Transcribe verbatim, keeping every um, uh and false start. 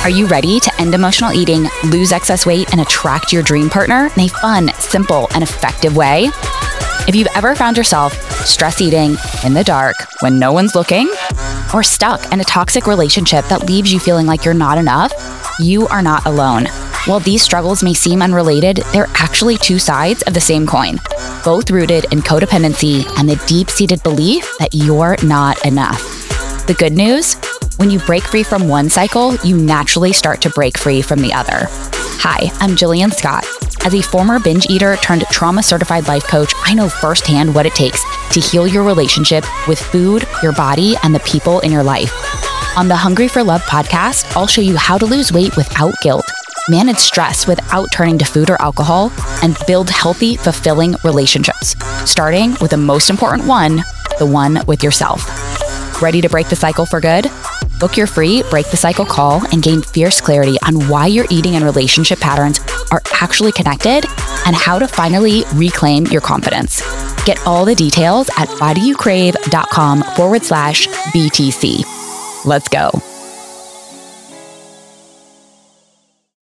Are you ready to end emotional eating, lose excess weight, and attract your dream partner in a fun, simple, and effective way? If you've ever found yourself stress eating in the dark when no one's looking, or stuck in a toxic relationship that leaves you feeling like you're not enough, you are not alone. While these struggles may seem unrelated, they're actually two sides of the same coin, both rooted in codependency and the deep-seated belief that you're not enough. The good news? When you break free from one cycle, you naturally start to break free from the other. Hi, I'm Jillian Scott. As a former binge eater turned trauma-certified life coach, I know firsthand what it takes to heal your relationship with food, your body, and the people in your life. On the Hungry for Love podcast, I'll show you how to lose weight without guilt, manage stress without turning to food or alcohol, and build healthy, fulfilling relationships, starting with the most important one, the one with yourself. Ready to break the cycle for good? Book your free Break the Cycle call and gain fierce clarity on why your eating and relationship patterns are actually connected and how to finally reclaim your confidence. Get all the details at bodyyoucrave.com forward slash BTC. Let's go.